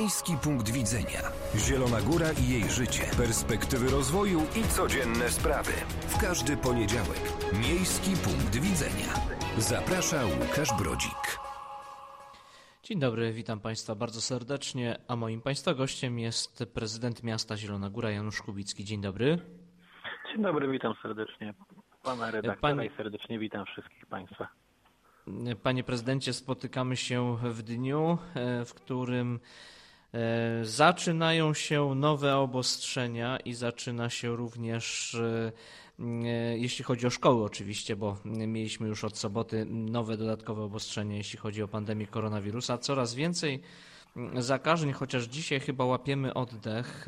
Miejski punkt widzenia. Zielona Góra i jej życie. Perspektywy rozwoju i codzienne sprawy. W każdy poniedziałek. Miejski punkt widzenia. Zaprasza Łukasz Brodzik. Dzień dobry, witam Państwa bardzo serdecznie, a moim Państwa gościem jest prezydent miasta Zielona Góra Janusz Kubicki. Dzień dobry. Dzień dobry, witam serdecznie pana redaktora i serdecznie witam wszystkich Państwa. Panie prezydencie, spotykamy się w dniu, w którym zaczynają się nowe obostrzenia i zaczyna się również, jeśli chodzi o szkoły oczywiście, bo mieliśmy już od soboty nowe dodatkowe obostrzenia, jeśli chodzi o pandemię koronawirusa. Coraz więcej zakażeń, chociaż dzisiaj chyba łapiemy oddech.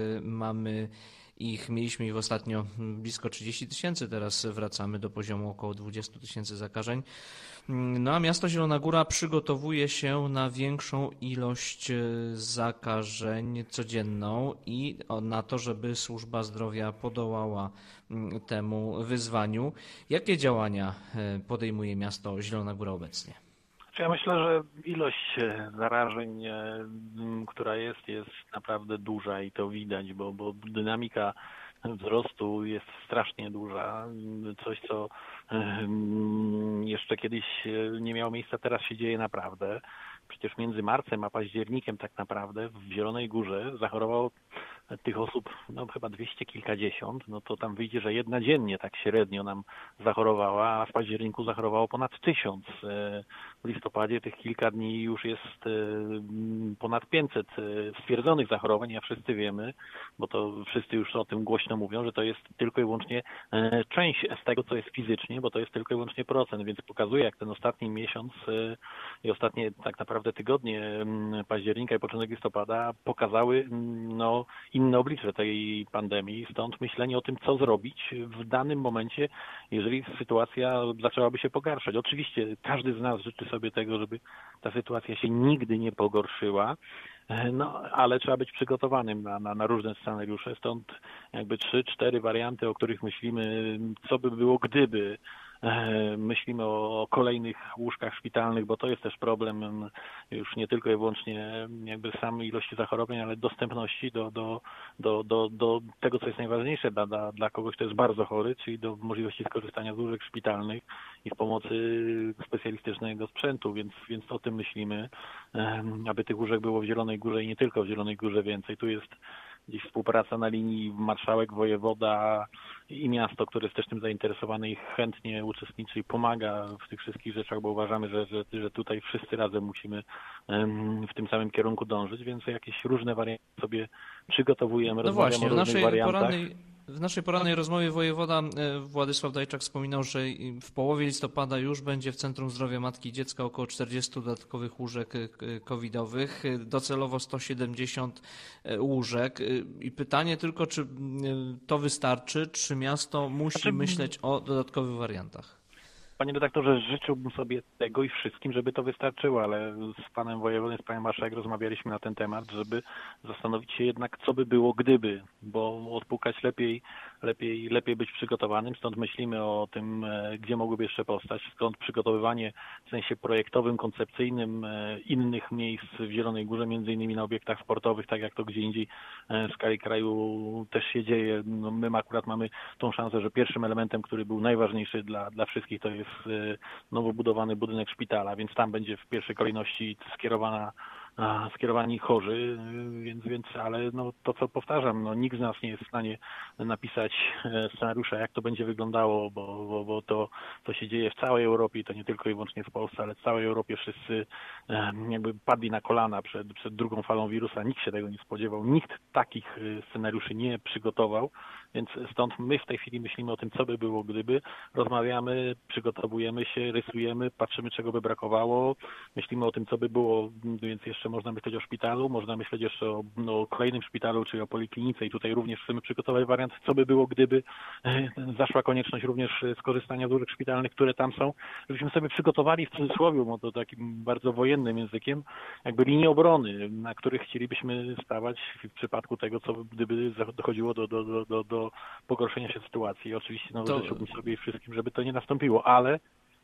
Mieliśmy ich ostatnio blisko 30 000, teraz wracamy do poziomu około 20 000 zakażeń. No a miasto Zielona Góra przygotowuje się na większą ilość zakażeń codzienną i na to, żeby służba zdrowia podołała temu wyzwaniu. Jakie działania podejmuje miasto Zielona Góra obecnie? Ja myślę, że ilość zarażeń, która jest naprawdę duża i to widać, bo dynamika wzrostu jest strasznie duża. Coś, co jeszcze kiedyś nie miało miejsca, teraz się dzieje naprawdę. Przecież między marcem a październikiem tak naprawdę w Zielonej Górze zachorowało tych osób chyba 200 kilkadziesiąt, no to tam wyjdzie, że jedna dziennie tak średnio nam zachorowała, a w październiku zachorowało ponad 1000. W listopadzie tych kilka dni już jest ponad 500 stwierdzonych zachorowań, a wszyscy wiemy, bo to wszyscy już o tym głośno mówią, że to jest tylko i wyłącznie część z tego, co jest fizycznie, bo to jest tylko i wyłącznie procent, więc pokazuje, jak ten ostatni miesiąc i ostatnie tak naprawdę tygodnie października i początek listopada pokazały inne oblicze tej pandemii, stąd myślenie o tym, co zrobić w danym momencie, jeżeli sytuacja zaczęłaby się pogarszać. Oczywiście każdy z nas życzy sobie tego, żeby ta sytuacja się nigdy nie pogorszyła, ale trzeba być przygotowanym na różne scenariusze, stąd jakby 3-4 warianty, o których myślimy, co by było gdyby. Myślimy o kolejnych łóżkach szpitalnych, bo to jest też problem już nie tylko i wyłącznie jakby samej ilości zachorowań, ale dostępności do tego, co jest najważniejsze dla kogoś, kto jest bardzo chory, czyli do możliwości skorzystania z łóżek szpitalnych i z pomocy specjalistycznego sprzętu, więc o tym myślimy, aby tych łóżek było w Zielonej Górze i nie tylko w Zielonej Górze więcej. Tu jest gdzieś współpraca na linii marszałek, wojewoda i miasto, które jest też tym zainteresowane i chętnie uczestniczy i pomaga w tych wszystkich rzeczach, bo uważamy, że tutaj wszyscy razem musimy w tym samym kierunku dążyć, więc jakieś różne warianty sobie przygotowujemy, rozmawiamy o różnych wariantach. W naszej porannej rozmowie wojewoda Władysław Dajczak wspominał, że w połowie listopada już będzie w Centrum Zdrowia Matki i Dziecka około 40 dodatkowych łóżek covidowych, docelowo 170 łóżek. I pytanie tylko, czy to wystarczy, czy miasto musi myśleć o dodatkowych wariantach? Panie redaktorze, życzyłbym sobie tego i wszystkim, żeby to wystarczyło, ale z panem wojewodą, z panią marszałek rozmawialiśmy na ten temat, żeby zastanowić się jednak, co by było gdyby, bo odpukać lepiej być przygotowanym, stąd myślimy o tym, gdzie mogłyby jeszcze powstać, stąd przygotowywanie w sensie projektowym, koncepcyjnym innych miejsc w Zielonej Górze, między innymi na obiektach sportowych, tak jak to gdzie indziej w skali kraju też się dzieje. My akurat mamy tą szansę, że pierwszym elementem, który był najważniejszy dla wszystkich, to jest nowo budowany budynek szpitala, więc tam będzie w pierwszej kolejności skierowani chorzy, więc ale to, co powtarzam, nikt z nas nie jest w stanie napisać scenariusza, jak to będzie wyglądało, bo to się dzieje w całej Europie i to nie tylko i wyłącznie w Polsce, ale w całej Europie wszyscy jakby padli na kolana przed drugą falą wirusa. Nikt się tego nie spodziewał, nikt takich scenariuszy nie przygotował, więc stąd my w tej chwili myślimy o tym, co by było gdyby, rozmawiamy, przygotowujemy się, rysujemy, patrzymy, czego by brakowało, myślimy o tym, co by było, więc jeszcze można myśleć o szpitalu, można myśleć jeszcze o kolejnym szpitalu, czyli o poliklinice i tutaj również chcemy przygotować wariant, co by było, gdyby zaszła konieczność również skorzystania z łóżek szpitalnych, które tam są, żebyśmy sobie przygotowali w cudzysłowie, bo to takim bardzo wojennym językiem, jakby linie obrony, na których chcielibyśmy stawać w przypadku tego, co gdyby dochodziło do pogorszenia się sytuacji. Oczywiście życzyłbym sobie i wszystkim, żeby to nie nastąpiło, ale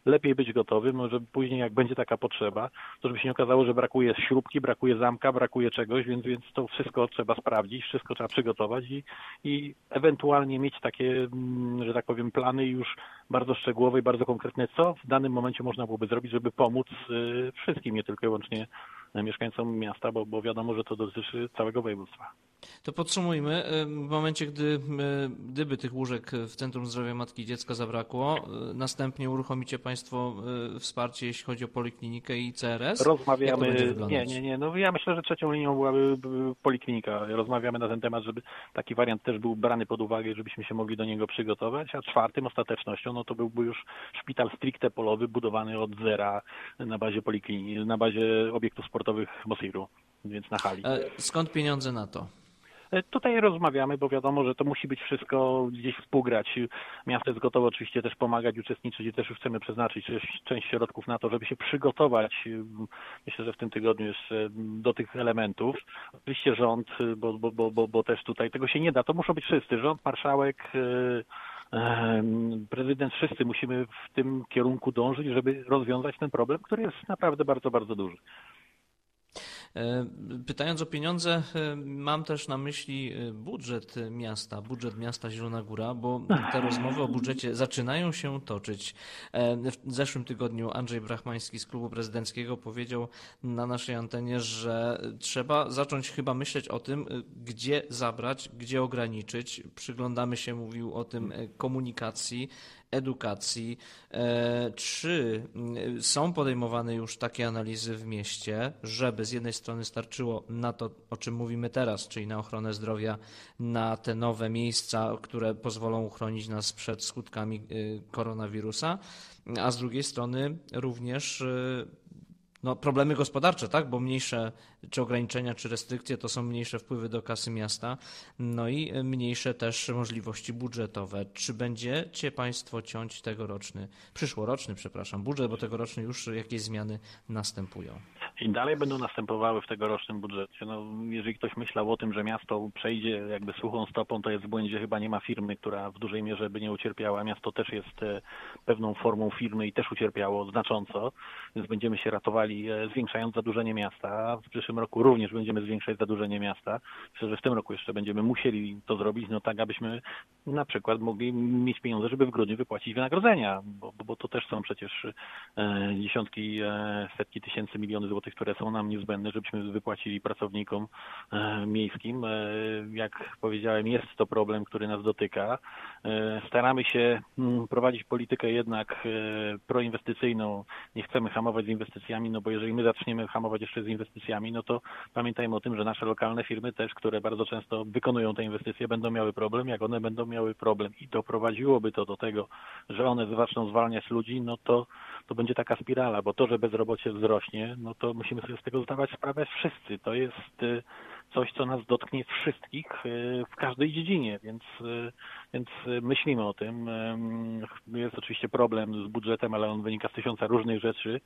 lepiej być gotowym, no, żeby później jak będzie taka potrzeba, to żeby się nie okazało, że brakuje śrubki, brakuje zamka, brakuje czegoś, więc to wszystko trzeba sprawdzić, wszystko trzeba przygotować i ewentualnie mieć takie, że tak powiem, plany już bardzo szczegółowe i bardzo konkretne, co w danym momencie można byłoby zrobić, żeby pomóc wszystkim, nie tylko i wyłącznie mieszkańcom miasta, bo wiadomo, że to dotyczy całego województwa. To podsumujmy. W momencie, gdyby tych łóżek w Centrum Zdrowia Matki i Dziecka zabrakło, następnie uruchomicie Państwo wsparcie, jeśli chodzi o poliklinikę i CRS? Rozmawiamy, nie. No ja myślę, że trzecią linią byłaby poliklinika. Rozmawiamy na ten temat, żeby taki wariant też był brany pod uwagę, żebyśmy się mogli do niego przygotować, a czwartym ostatecznością, no to byłby już szpital stricte polowy, budowany od zera na bazie polikliniki, na bazie obiektów sportowych Mosiru, więc na hali. Skąd pieniądze na to? Tutaj rozmawiamy, bo wiadomo, że to musi być wszystko gdzieś współgrać. Miasto jest gotowe oczywiście też pomagać, uczestniczyć i też już chcemy przeznaczyć część środków na to, żeby się przygotować, myślę, że w tym tygodniu jeszcze do tych elementów. Oczywiście rząd, bo też tutaj tego się nie da, to muszą być wszyscy, rząd, marszałek, prezydent, wszyscy musimy w tym kierunku dążyć, żeby rozwiązać ten problem, który jest naprawdę bardzo, bardzo duży. Pytając o pieniądze, mam też na myśli budżet miasta Zielona Góra, bo te rozmowy o budżecie zaczynają się toczyć. W zeszłym tygodniu Andrzej Brachmański z klubu prezydenckiego powiedział na naszej antenie, że trzeba zacząć chyba myśleć o tym, gdzie zabrać, gdzie ograniczyć. Przyglądamy się, mówił o tym, komunikacji, edukacji. Czy są podejmowane już takie analizy w mieście, żeby z jednej strony starczyło na to, o czym mówimy teraz, czyli na ochronę zdrowia, na te nowe miejsca, które pozwolą uchronić nas przed skutkami koronawirusa, a z drugiej strony również problemy gospodarcze, tak? Bo mniejsze czy ograniczenia, czy restrykcje to są mniejsze wpływy do kasy miasta, no i mniejsze też możliwości budżetowe. Czy będziecie Państwo ciąć przyszłoroczny budżet, bo tegoroczny już jakieś zmiany następują? I dalej będą następowały w tegorocznym budżecie. Jeżeli ktoś myślał o tym, że miasto przejdzie jakby suchą stopą, to jest w błędzie. Chyba nie ma firmy, która w dużej mierze by nie ucierpiała. Miasto też jest pewną formą firmy i też ucierpiało znacząco, więc będziemy się ratowali, zwiększając zadłużenie miasta. W przyszłym roku również będziemy zwiększać zadłużenie miasta. Myślę, że w tym roku jeszcze będziemy musieli to zrobić, tak abyśmy na przykład mogli mieć pieniądze, żeby w grudniu wypłacić wynagrodzenia, bo to też są przecież dziesiątki, setki tysięcy, miliony złotych, które są nam niezbędne, żebyśmy wypłacili pracownikom miejskim. Jak powiedziałem, jest to problem, który nas dotyka. Staramy się prowadzić politykę jednak proinwestycyjną. Nie chcemy hamować z inwestycjami, bo jeżeli my zaczniemy hamować jeszcze z inwestycjami, to pamiętajmy o tym, że nasze lokalne firmy też, które bardzo często wykonują te inwestycje, będą miały problem. Jak one będą miały problem i doprowadziłoby to do tego, że one zaczną zwalniać ludzi, to będzie taka spirala, bo to, że bezrobocie wzrośnie, to musimy sobie z tego zdawać sprawę wszyscy. To jest coś, co nas dotknie wszystkich w każdej dziedzinie, więc myślimy o tym. Jest oczywiście problem z budżetem, ale on wynika z tysiąca różnych rzeczy.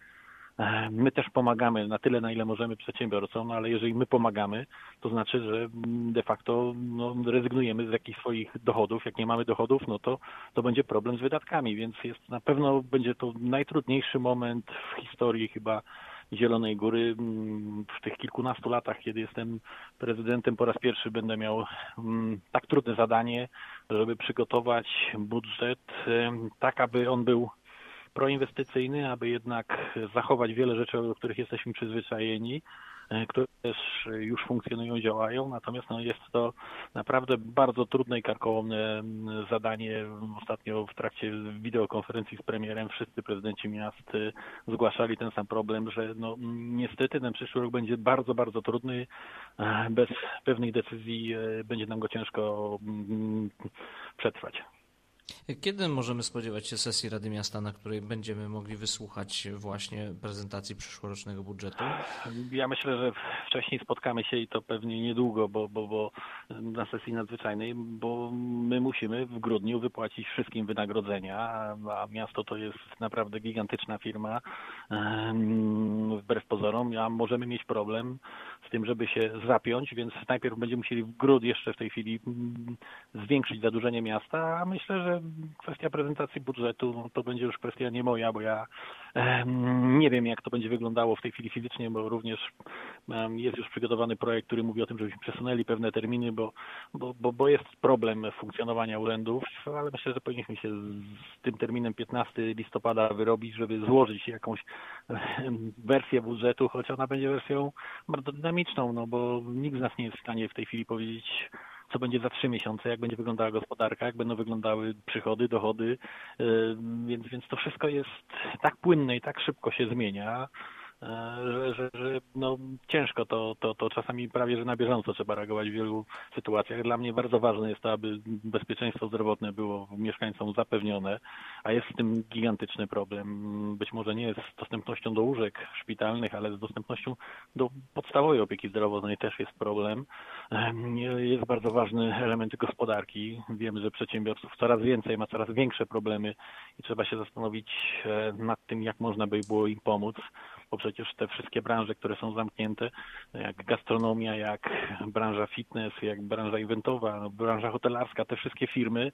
My też pomagamy na tyle, na ile możemy przedsiębiorcom, ale jeżeli my pomagamy, to znaczy, że de facto rezygnujemy z jakichś swoich dochodów. Jak nie mamy dochodów, to będzie problem z wydatkami, więc na pewno będzie to najtrudniejszy moment w historii chyba Zielonej Góry. W tych kilkunastu latach, kiedy jestem prezydentem, po raz pierwszy będę miał tak trudne zadanie, żeby przygotować budżet tak, aby on był proinwestycyjny, aby jednak zachować wiele rzeczy, do których jesteśmy przyzwyczajeni, które też już funkcjonują, działają, natomiast jest to naprawdę bardzo trudne i karkołomne zadanie. Ostatnio w trakcie wideokonferencji z premierem wszyscy prezydenci miast zgłaszali ten sam problem, że niestety ten przyszły rok będzie bardzo, bardzo trudny. Bez pewnych decyzji będzie nam go ciężko przetrwać. Kiedy możemy spodziewać się sesji Rady Miasta, na której będziemy mogli wysłuchać właśnie prezentacji przyszłorocznego budżetu? Ja myślę, że wcześniej spotkamy się i to pewnie niedługo, bo na sesji nadzwyczajnej, bo my musimy w grudniu wypłacić wszystkim wynagrodzenia, a miasto to jest naprawdę gigantyczna firma, wbrew pozorom, a możemy mieć problem z tym, żeby się zapiąć, więc najpierw będziemy musieli w grud jeszcze w tej chwili zwiększyć zadłużenie miasta, a myślę, że kwestia prezentacji budżetu to będzie już kwestia nie moja, bo ja nie wiem, jak to będzie wyglądało w tej chwili fizycznie, bo również jest już przygotowany projekt, który mówi o tym, żebyśmy przesunęli pewne terminy, bo jest problem funkcjonowania urzędów, ale myślę, że powinniśmy się z tym terminem 15 listopada wyrobić, żeby złożyć jakąś wersję budżetu, choć ona będzie wersją bardzo dynamiczną, no bo nikt z nas nie jest w stanie w tej chwili powiedzieć, co będzie za 3 miesiące, jak będzie wyglądała gospodarka, jak będą wyglądały przychody, dochody, więc to wszystko jest tak płynne i tak szybko się zmienia, że no, ciężko to czasami prawie, że na bieżąco trzeba reagować w wielu sytuacjach. Dla mnie bardzo ważne jest to, aby bezpieczeństwo zdrowotne było mieszkańcom zapewnione, a jest z tym gigantyczny problem. Być może nie z dostępnością do łóżek szpitalnych, ale z dostępnością do podstawowej opieki zdrowotnej też jest problem. Jest bardzo ważny element gospodarki. Wiemy, że przedsiębiorców coraz więcej ma coraz większe problemy i trzeba się zastanowić nad tym, jak można by było im pomóc, bo przecież te wszystkie branże, które są zamknięte, jak gastronomia, jak branża fitness, jak branża eventowa, branża hotelarska, te wszystkie firmy,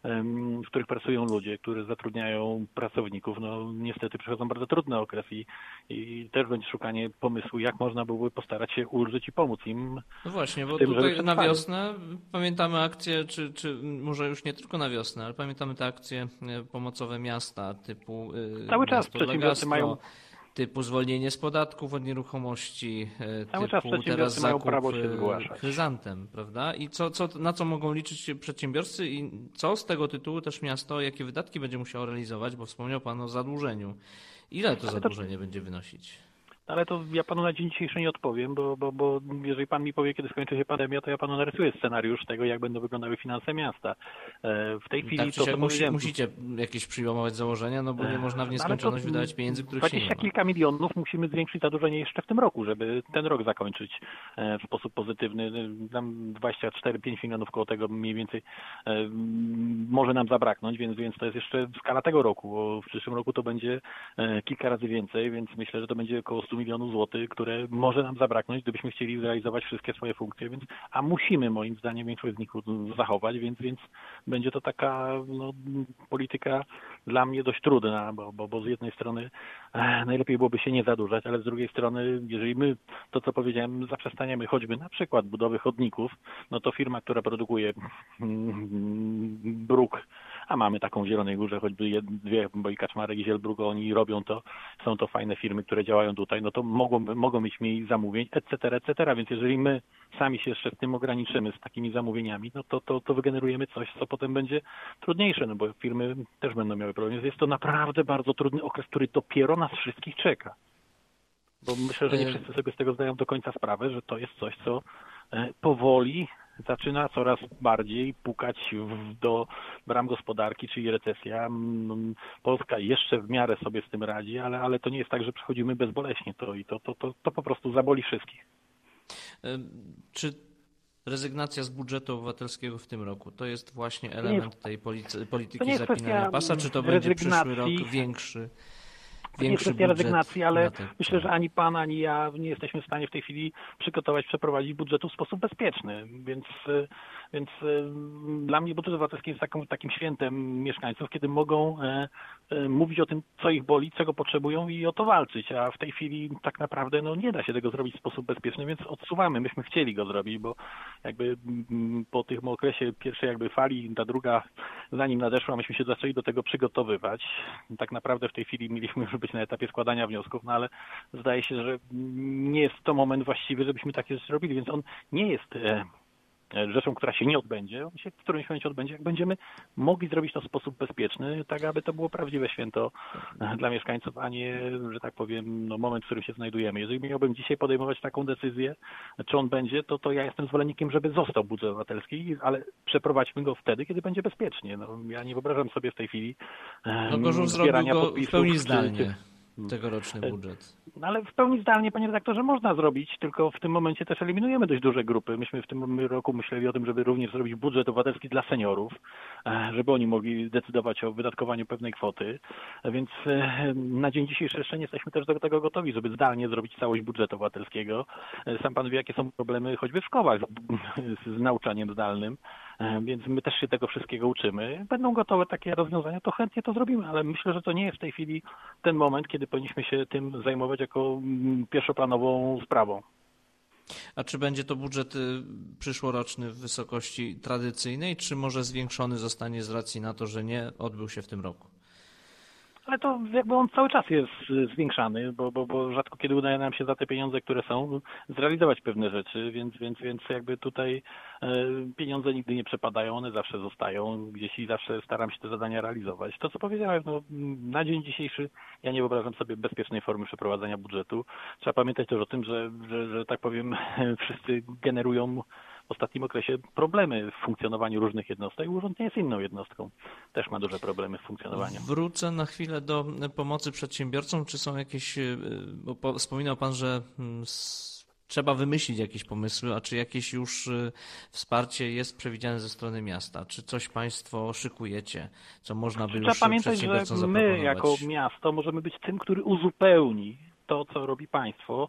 w których pracują ludzie, którzy zatrudniają pracowników, no niestety przechodzą bardzo trudny okres i też będzie szukanie pomysłu, jak można byłoby postarać się ulżyć i pomóc im. No właśnie, bo tym, tutaj na wiosnę pamiętamy akcje, czy może już nie tylko na wiosnę, ale pamiętamy te akcje pomocowe miasta typu cały czas miasto dla przedsiębiorcy gastro, mają typu zwolnienie z podatków od nieruchomości, cały czas typu teraz przedsiębiorcy mają zakup prawo się zgłaszać. chryzantem, prawda? I na co mogą liczyć przedsiębiorcy i co z tego tytułu też miasto, jakie wydatki będzie musiało realizować, bo wspomniał Pan o zadłużeniu. Ile to zadłużenie będzie wynosić? Ale to ja panu na dzień dzisiejszy nie odpowiem, bo jeżeli pan mi powie, kiedy skończy się pandemia, to ja panu narysuję scenariusz tego, jak będą wyglądały finanse miasta. W tej chwili tak, to musicie jakieś przyjmować założenia, no bo nie można w nieskończoność wydawać pieniędzy, których się nie ma. 20 kilka milionów musimy zwiększyć zadłużenie jeszcze w tym roku, żeby ten rok zakończyć w sposób pozytywny. Tam 24-5 milionów koło tego mniej więcej może nam zabraknąć, więc to jest jeszcze skala tego roku. Bo w przyszłym roku to będzie kilka razy więcej, więc myślę, że to będzie około 100 milionów złotych, które może nam zabraknąć, gdybyśmy chcieli zrealizować wszystkie swoje funkcje, a musimy moim zdaniem większość z nich zachować, więc będzie to taka polityka dla mnie dość trudna, bo z jednej strony najlepiej byłoby się nie zadłużać, ale z drugiej strony, jeżeli my, to co powiedziałem, zaprzestaniemy choćby na przykład budowy chodników, no to firma, która produkuje bruk, a mamy taką w Zielonej Górze, choćby dwie, bo i Kaczmarek i Zielbruk, oni robią to, są to fajne firmy, które działają tutaj, no to mogą mieć mniej zamówień, etc., więc jeżeli my sami się jeszcze z tym ograniczymy, z takimi zamówieniami, no to wygenerujemy coś, co potem będzie trudniejsze, no bo firmy też będą miały problem. Więc jest to naprawdę bardzo trudny okres, który dopiero nas wszystkich czeka. Bo myślę, że nie wszyscy sobie z tego zdają do końca sprawę, że to jest coś, co powoli zaczyna coraz bardziej pukać do bram gospodarki, czyli recesja. Polska jeszcze w miarę sobie z tym radzi, ale to nie jest tak, że przechodzimy bezboleśnie to po prostu zaboli wszystkich. Czy rezygnacja z budżetu obywatelskiego w tym roku to jest właśnie element tej polityki zapinania pasa, czy to będzie przyszły rok większy? To nie jest kwestia rezygnacji, ale myślę, że ani pan, ani ja nie jesteśmy w stanie w tej chwili przeprowadzić budżetu w sposób bezpieczny, więc dla mnie budżet obywatelski jest takim świętem mieszkańców, kiedy mogą mówić o tym, co ich boli, czego potrzebują i o to walczyć, a w tej chwili tak naprawdę nie da się tego zrobić w sposób bezpieczny, więc odsuwamy. Myśmy chcieli go zrobić, bo jakby po tym okresie pierwszej jakby fali, ta druga zanim nadeszła, myśmy się zaczęli do tego przygotowywać. Tak naprawdę w tej chwili mieliśmy już być na etapie składania wniosków, ale zdaje się, że nie jest to moment właściwy, żebyśmy takie rzeczy robili, więc on nie jest rzeczą, która się nie odbędzie, on się w którymś momencie odbędzie, jak będziemy mogli zrobić to w sposób bezpieczny, tak aby to było prawdziwe święto dla mieszkańców, a nie, że tak powiem, moment, w którym się znajdujemy. Jeżeli miałbym dzisiaj podejmować taką decyzję, czy on będzie, to ja jestem zwolennikiem, żeby został budżet obywatelski, ale przeprowadźmy go wtedy, kiedy będzie bezpiecznie. Ja nie wyobrażam sobie w tej chwili Gorzów zbierania zrobił go podpisów. w pełni zdalnie. tegoroczny budżet. Ale w pełni zdalnie, panie redaktorze, można zrobić, tylko w tym momencie też eliminujemy dość duże grupy. Myśmy w tym roku myśleli o tym, żeby również zrobić budżet obywatelski dla seniorów, żeby oni mogli decydować o wydatkowaniu pewnej kwoty, więc na dzień dzisiejszy jeszcze nie jesteśmy też do tego gotowi, żeby zdalnie zrobić całość budżetu obywatelskiego. Sam pan wie, jakie są problemy choćby w szkołach z nauczaniem zdalnym, więc my też się tego wszystkiego uczymy. Będą gotowe takie rozwiązania, to chętnie to zrobimy, ale myślę, że to nie jest w tej chwili ten moment, kiedy powinniśmy się tym zajmować jako pierwszoplanową sprawą. A czy będzie to budżet przyszłoroczny w wysokości tradycyjnej, czy może zwiększony zostanie z racji na to, że nie odbył się w tym roku? Ale to jakby on cały czas jest zwiększany, bo rzadko kiedy udaje nam się za te pieniądze, które są, zrealizować pewne rzeczy, więc jakby tutaj pieniądze nigdy nie przepadają, one zawsze zostają gdzieś i zawsze staram się te zadania realizować. To, co powiedziałem, no, na dzień dzisiejszy ja nie wyobrażam sobie bezpiecznej formy przeprowadzenia budżetu. Trzeba pamiętać też o tym, że tak powiem, wszyscy generują w ostatnim okresie problemy w funkcjonowaniu różnych jednostek. Urząd nie jest inną jednostką. Też ma duże problemy w funkcjonowaniu. Wrócę na chwilę do pomocy przedsiębiorcom. Czy są jakieś, bo wspominał Pan, że trzeba wymyślić jakieś pomysły, a czy jakieś już wsparcie jest przewidziane ze strony miasta? Czy coś Państwo szykujecie, co można by już przedsiębiorcom zaproponować? Trzeba pamiętać, że my jako miasto możemy być tym, który uzupełni to, co robi państwo,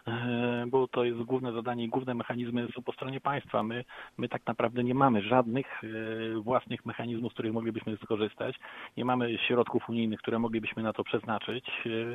bo to jest główne zadanie i główne mechanizmy są po stronie państwa. My tak naprawdę nie mamy żadnych własnych mechanizmów, z których moglibyśmy skorzystać. Nie mamy środków unijnych, które moglibyśmy na to przeznaczyć,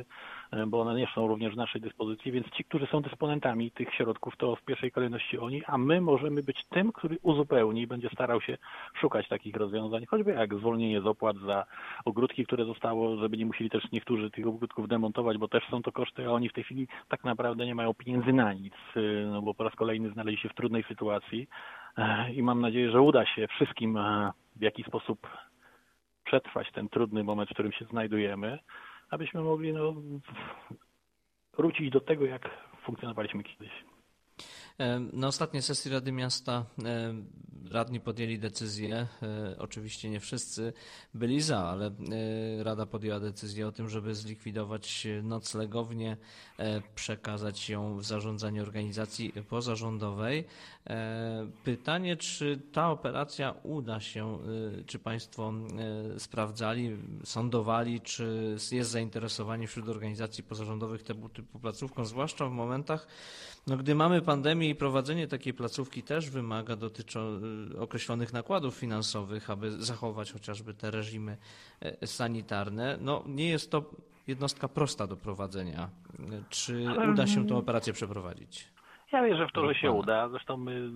bo one nie są również w naszej dyspozycji, więc ci, którzy są dysponentami tych środków, to w pierwszej kolejności oni, a my możemy być tym, który uzupełni i będzie starał się szukać takich rozwiązań, choćby jak zwolnienie z opłat za ogródki, które zostało, żeby nie musieli też niektórzy tych ogródków demontować, bo też są to koszty, a oni w tej chwili tak naprawdę nie mają pieniędzy na nic, no bo po raz kolejny znaleźli się w trudnej sytuacji i mam nadzieję, że uda się wszystkim w jakiś sposób przetrwać ten trudny moment, w którym się znajdujemy, abyśmy mogli wrócić do tego, jak funkcjonowaliśmy kiedyś. Na ostatniej sesji Rady Miasta radni podjęli decyzję, oczywiście nie wszyscy byli za, ale Rada podjęła decyzję o tym, żeby zlikwidować noclegownię, przekazać ją w zarządzanie organizacji pozarządowej. Pytanie, czy ta operacja uda się, czy Państwo sprawdzali, sondowali, czy jest zainteresowanie wśród organizacji pozarządowych tego typu placówką, zwłaszcza w momentach, gdy mamy pandemię i prowadzenie takiej placówki też wymaga określonych nakładów finansowych, aby zachować chociażby te reżimy sanitarne. Nie jest to jednostka prosta do prowadzenia. Czy uda się tę operację przeprowadzić? Ja wierzę w to, że się uda. Zresztą my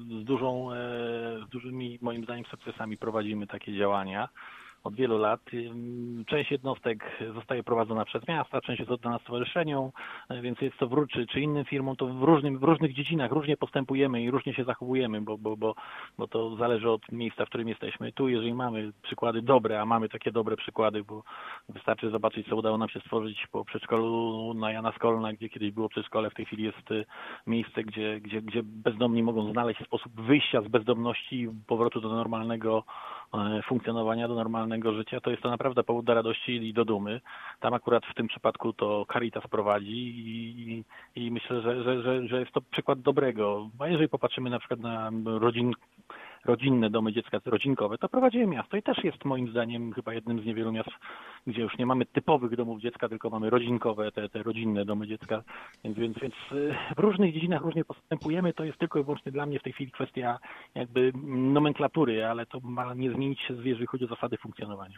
z dużymi, moim zdaniem, sukcesami prowadzimy takie działania od wielu lat. Część jednostek zostaje prowadzona przez miasta, część jest oddana stowarzyszeniom, więc jest to czy innym firmom, to w różnych dziedzinach różnie postępujemy i różnie się zachowujemy, bo to zależy od miejsca, w którym jesteśmy. Tu, jeżeli mamy przykłady dobre, a mamy takie dobre przykłady, bo wystarczy zobaczyć, co udało nam się stworzyć po przedszkolu na Jana Skolna, gdzie kiedyś było przedszkole, w tej chwili jest miejsce, gdzie bezdomni mogą znaleźć sposób wyjścia z bezdomności i powrotu do normalnego funkcjonowania, do normalnego życia, to jest to naprawdę powód do radości i do dumy. Tam akurat w tym przypadku to Caritas prowadzi i myślę, że jest to przykład dobrego. A jeżeli popatrzymy na przykład na rodzinne domy dziecka rodzinkowe, to prowadzi miasto i też jest moim zdaniem chyba jednym z niewielu miast, gdzie już nie mamy typowych domów dziecka, tylko mamy rodzinkowe, te rodzinne domy dziecka, więc w różnych dziedzinach różnie postępujemy, to jest tylko i wyłącznie dla mnie w tej chwili kwestia jakby nomenklatury, ale to ma nie zmienić się, jeżeli chodzi o zasady funkcjonowania.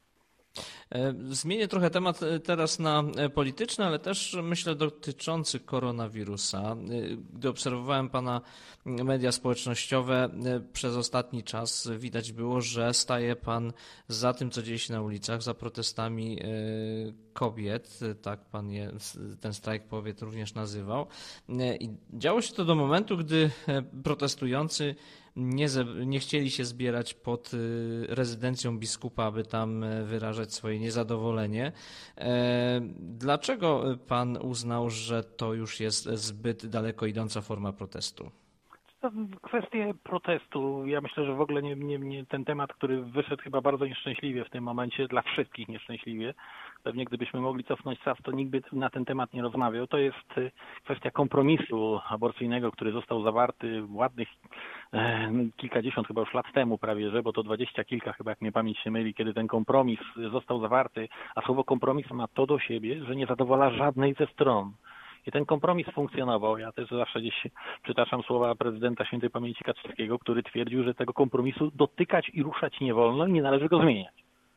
Zmienię trochę temat teraz na polityczny, ale też myślę dotyczący koronawirusa. Gdy obserwowałem Pana media społecznościowe przez ostatni czas, widać było, że staje Pan za tym, co dzieje się na ulicach, za protestami kobiet, tak Pan ten strajk kobiet również nazywał. I działo się to do momentu, gdy protestujący nie chcieli się zbierać pod rezydencją biskupa, aby tam wyrażać swoje niezadowolenie. Dlaczego Pan uznał, że to już jest zbyt daleko idąca forma protestu? Kwestie protestu. Ja myślę, że w ogóle nie ten temat, który wyszedł chyba bardzo nieszczęśliwie w tym momencie, dla wszystkich nieszczęśliwie. Pewnie gdybyśmy mogli cofnąć czas, to nikt by na ten temat nie rozmawiał. To jest kwestia kompromisu aborcyjnego, który został zawarty ładnych kilkadziesiąt chyba już lat temu prawie, że, bo to 20 kilka chyba, jak mnie pamięć się myli, kiedy ten kompromis został zawarty, a słowo kompromis ma to do siebie, że nie zadowala żadnej ze stron. I ten kompromis funkcjonował. Ja też zawsze gdzieś przytaczam słowa prezydenta świętej pamięci Kaczyńskiego, który twierdził, że tego kompromisu dotykać i ruszać nie wolno i nie należy go zmieniać.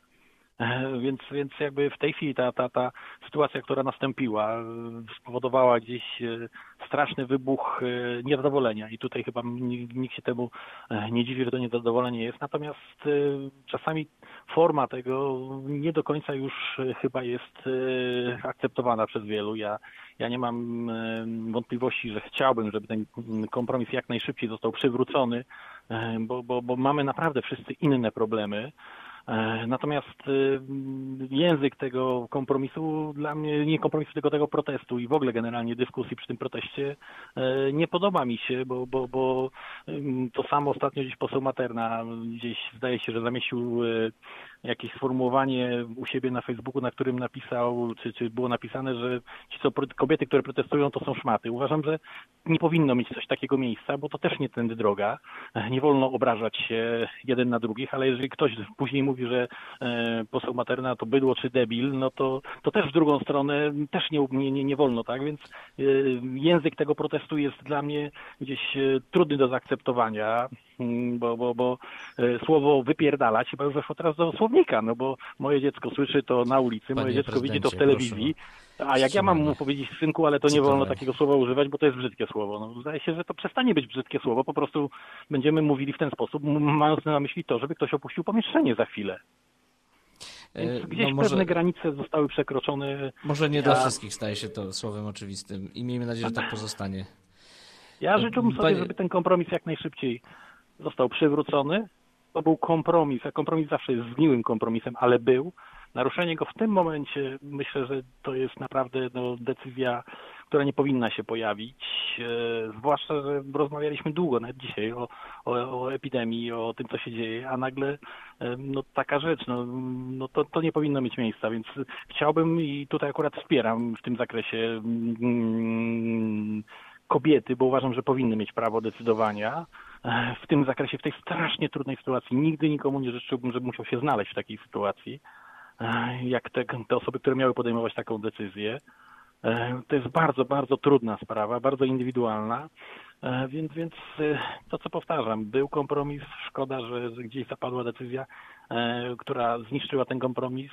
Więc jakby w tej chwili ta sytuacja, która nastąpiła, spowodowała gdzieś straszny wybuch niezadowolenia i tutaj chyba nikt się temu nie dziwi, że to niezadowolenie jest. Natomiast czasami forma tego nie do końca już chyba jest akceptowana przez wielu. Ja nie mam wątpliwości, że chciałbym, żeby ten kompromis jak najszybciej został przywrócony, bo mamy naprawdę wszyscy inne problemy. Natomiast język tego kompromisu dla mnie, nie kompromisu, tylko tego protestu i w ogóle generalnie dyskusji przy tym proteście nie podoba mi się, bo to samo ostatnio gdzieś poseł Materna gdzieś zdaje się, że zamieścił jakieś sformułowanie u siebie na Facebooku, na którym napisał, czy było napisane, że kobiety, które protestują, to są szmaty. Uważam, że nie powinno mieć coś takiego miejsca, bo to też nie tędy droga. Nie wolno obrażać się jeden na drugich, ale jeżeli ktoś później mówi, że poseł Materna to bydło czy debil, no to też w drugą stronę też nie wolno, tak? Więc język tego protestu jest dla mnie gdzieś trudny do zaakceptowania, bo słowo wypierdalać chyba już weszło teraz do słownika, no bo moje dziecko słyszy to na ulicy, moje dziecko widzi to w telewizji, a jak ja mam mu powiedzieć, synku, ale to nie wolno takiego słowa używać, bo to jest brzydkie słowo. No, zdaje się, że to przestanie być brzydkie słowo, po prostu będziemy mówili w ten sposób, mając na myśli to, żeby ktoś opuścił pomieszczenie za chwilę. Więc gdzieś pewne granice zostały przekroczone. Może nie dla wszystkich staje się to słowem oczywistym i miejmy nadzieję, że tak pozostanie. Ja życzyłbym sobie, żeby ten kompromis jak najszybciej został przywrócony. To był kompromis, a kompromis zawsze jest zgniłym kompromisem, ale był. Naruszenie go w tym momencie, myślę, że to jest naprawdę decyzja, która nie powinna się pojawić. Zwłaszcza, że rozmawialiśmy długo, nawet dzisiaj, o epidemii, o tym, co się dzieje, a nagle taka rzecz, to nie powinno mieć miejsca, więc chciałbym i tutaj akurat wspieram w tym zakresie kobiety, bo uważam, że powinny mieć prawo decydowania w tym zakresie, w tej strasznie trudnej sytuacji. Nigdy nikomu nie życzyłbym, żeby musiał się znaleźć w takiej sytuacji, jak te osoby, które miały podejmować taką decyzję. To jest bardzo, bardzo trudna sprawa, bardzo indywidualna, więc to, co powtarzam, był kompromis, szkoda, że gdzieś zapadła decyzja, która zniszczyła ten kompromis,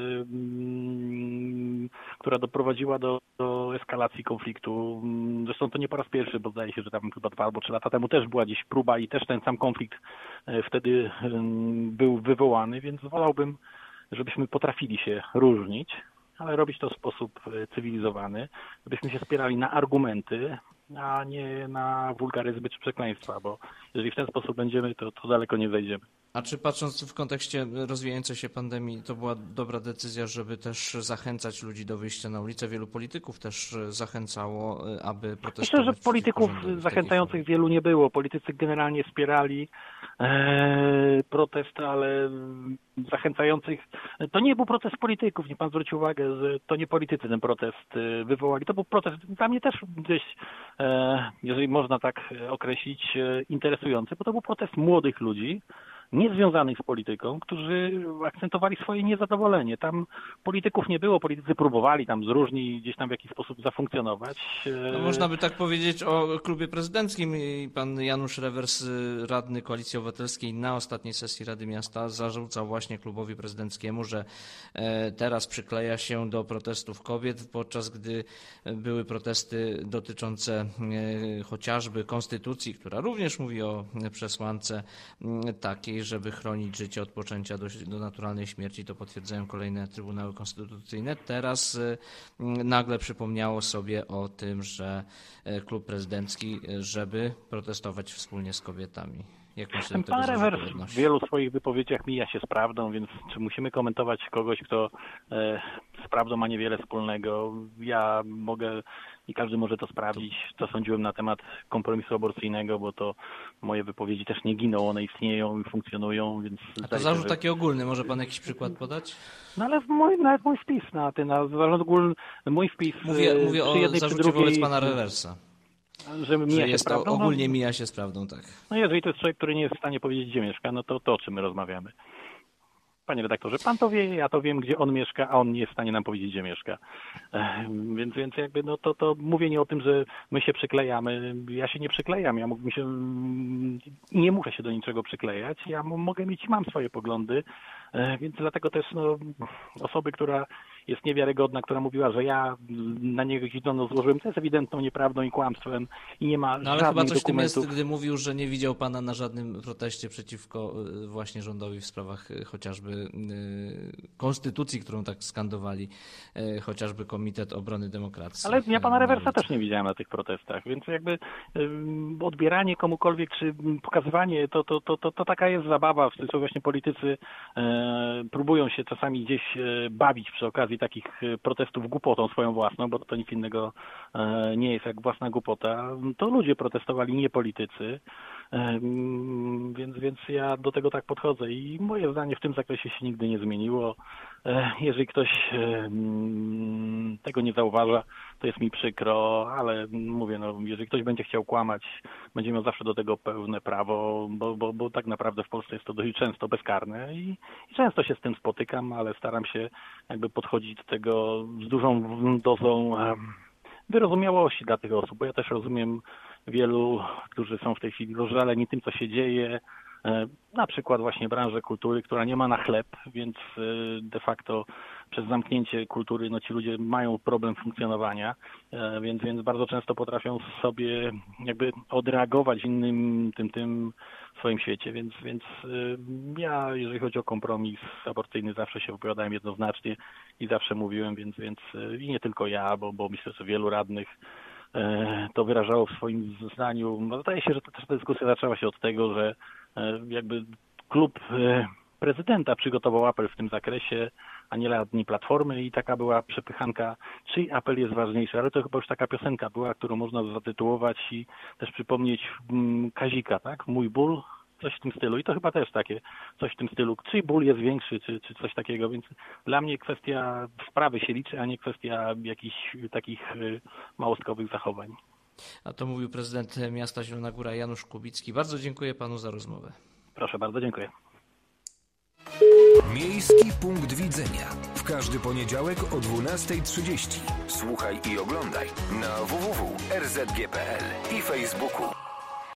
która doprowadziła do eskalacji konfliktu. Zresztą to nie po raz pierwszy, bo zdaje się, że tam chyba 2 albo 3 lata temu też była gdzieś próba i też ten sam konflikt wtedy był wywołany, więc wolałbym, żebyśmy potrafili się różnić, ale robić to w sposób cywilizowany, żebyśmy się spierali na argumenty, a nie na wulgaryzmy czy przekleństwa, bo jeżeli w ten sposób będziemy, to daleko nie zejdziemy. A czy patrząc w kontekście rozwijającej się pandemii, to była dobra decyzja, żeby też zachęcać ludzi do wyjścia na ulicę? Wielu polityków też zachęcało, aby protestować. Myślę, że polityków zachęcających wielu nie było. Politycy generalnie wspierali protest, ale zachęcających... To nie był protest polityków, niech pan zwróci uwagę, że to nie politycy ten protest wywołali. To był protest dla mnie też gdzieś, jeżeli można tak określić, interesujący, bo to był protest młodych ludzi, niezwiązanych z polityką, którzy akcentowali swoje niezadowolenie. Tam polityków nie było, politycy próbowali tam z różni gdzieś tam w jakiś sposób zafunkcjonować. No, można by tak powiedzieć o klubie prezydenckim. Pan Janusz Rewers, radny Koalicji Obywatelskiej, na ostatniej sesji Rady Miasta zarzucał właśnie klubowi prezydenckiemu, że teraz przykleja się do protestów kobiet, podczas gdy były protesty dotyczące chociażby konstytucji, która również mówi o przesłance takiej, żeby chronić życie od poczęcia do naturalnej śmierci. To potwierdzają kolejne Trybunały Konstytucyjne. Teraz nagle przypomniało sobie o tym, że klub prezydencki, żeby protestować wspólnie z kobietami. Jak pan się do tego Pan Rewers w odnosi? wielu swoich wypowiedziach mija się z prawdą, więc czy musimy komentować kogoś, kto z prawdą ma niewiele wspólnego? Ja mogę i każdy może to sprawdzić, co sądziłem na temat kompromisu aborcyjnego, bo to moje wypowiedzi też nie giną, one istnieją i funkcjonują, więc... A to zarzut taki ogólny, może pan jakiś przykład podać? No ale nawet mój wpis na zarzut ogólny, mój wpis... Mówię o zarzucie wobec pana Rewersa. Że mija się z prawdą? Ogólnie mija się z prawdą, tak. No jeżeli to jest człowiek, który nie jest w stanie powiedzieć, gdzie mieszka, no to o czym my rozmawiamy? Panie redaktorze, pan to wie, ja to wiem, gdzie on mieszka, a on nie jest w stanie nam powiedzieć, gdzie mieszka. Więc jakby no to mówienie o tym, że my się przyklejamy, ja się nie przyklejam, ja mógłbym się, nie muszę się do niczego przyklejać, ja mogę mieć i mam swoje poglądy, więc dlatego też osoby, która jest niewiarygodna, która mówiła, że ja na niego złożyłem, to jest ewidentną nieprawdą i kłamstwem i nie ma ale chyba żadnych coś dokumentów. w tym jest, gdy mówił, że nie widział pana na żadnym proteście przeciwko właśnie rządowi w sprawach chociażby konstytucji, którą tak skandowali, chociażby Komitet Obrony Demokracji. Ale ja pana Rewersa też nie widziałem na tych protestach, więc jakby odbieranie komukolwiek, czy pokazywanie, to taka jest zabawa, w sensie właśnie politycy próbują się czasami gdzieś bawić przy okazji takich protestów głupotą swoją własną, bo to nic innego nie jest jak własna głupota. To ludzie protestowali, nie politycy, więc ja do tego tak podchodzę i moje zdanie w tym zakresie się nigdy nie zmieniło. Jeżeli ktoś tego nie zauważa, to jest mi przykro, ale mówię, jeżeli ktoś będzie chciał kłamać, będzie miał zawsze do tego pełne prawo, bo tak naprawdę w Polsce jest to dość często bezkarne i często się z tym spotykam, ale staram się jakby podchodzić do tego z dużą dozą wyrozumiałości dla tych osób, bo ja też rozumiem wielu, którzy są w tej chwili rozżaleni tym, co się dzieje, na przykład właśnie branżę kultury, która nie ma na chleb, więc de facto przez zamknięcie kultury ci ludzie mają problem funkcjonowania, więc bardzo często potrafią sobie jakby odreagować innym tym w swoim świecie, więc ja, jeżeli chodzi o kompromis aborcyjny, zawsze się wypowiadałem jednoznacznie i zawsze mówiłem, więc i nie tylko ja, bo myślę, że wielu radnych to wyrażało w swoim zdaniu. Zdaje się, że ta dyskusja zaczęła się od tego, że jakby klub prezydenta przygotował apel w tym zakresie, a nie radni Platformy i taka była przepychanka, czyj apel jest ważniejszy, ale to chyba już taka piosenka była, którą można zatytułować i też przypomnieć Kazika, tak? Mój ból, coś w tym stylu i to chyba też takie, coś w tym stylu, czyj ból jest większy, czy coś takiego, więc dla mnie kwestia sprawy się liczy, a nie kwestia jakichś takich małostkowych zachowań. A to mówił prezydent miasta Zielona Góra Janusz Kubicki. Bardzo dziękuję panu za rozmowę. Proszę bardzo, dziękuję. Miejski punkt widzenia. W każdy poniedziałek o 12:30. Słuchaj i oglądaj na www.rzg.pl i Facebooku.